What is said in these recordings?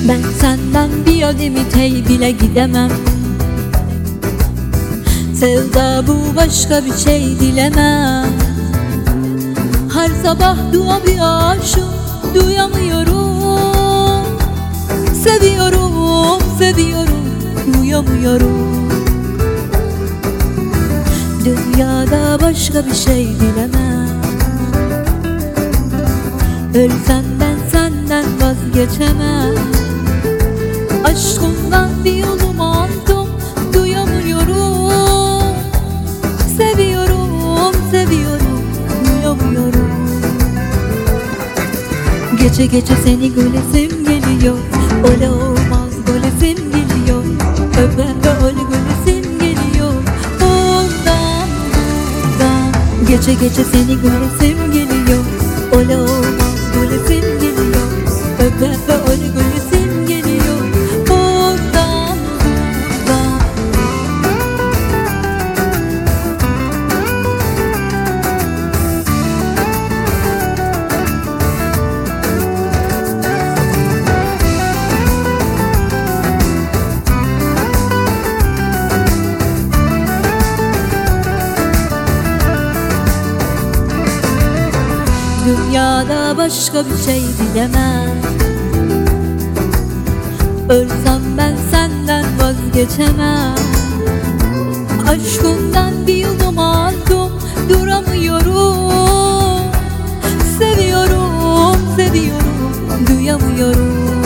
Ben senden bir adım öteye bile gidemem. Sevda bu, başka bir şey dilemem. Her sabah dua bir aşık duyamıyorum. Seviyorum, seviyorum, duyamıyorum. Dünyada başka bir şey dilemem. Ölsem ben senden vazgeçemem. Aşkımdan bir yolum aldım, duyamıyorum. Seviyorum, seviyorum, duyamıyorum. Gece gece seni göresim geliyor. Öyle olmaz, göresim geliyor. Öpe öpe öyle göresim geliyor. Oradan buradan. Gece gece seni göresim geliyor. Öyle olmaz, göresim geliyor. Öpe öpe öyle göresim geliyor. Oradan buradan. Dünyada başka bir şey dilemem. Ölsem ben senden vazgeçemem. Aşkımdan bir yudum aldım, duramıyorum. Seviyorum, seviyorum, duyamıyorum.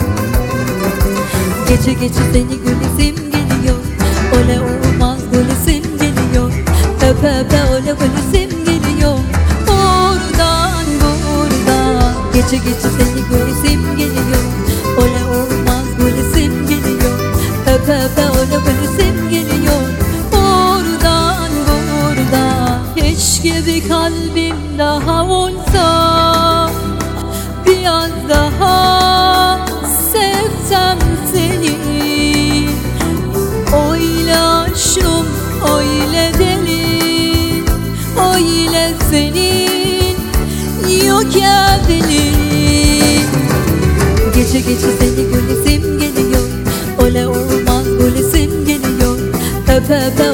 Gece gece seni göresim geliyor. Öyle olmaz, göresim geliyor. Öpe öpe öyle göresim geliyor. Oradan buradan. Gece gece seni göresim geliyor. Öyle olmaz, göresim geliyor. Öpe öpe öyle göresim geliyor. Oradan buradan. Keşke bir kalbim daha olsa, biraz daha sevsem seni. Öyle aşkım, öyle deli, öyle senin yok ya benim. Gece gece seni göresim geliyor. Öyle olmaz, göresim geliyor. Öpe öpe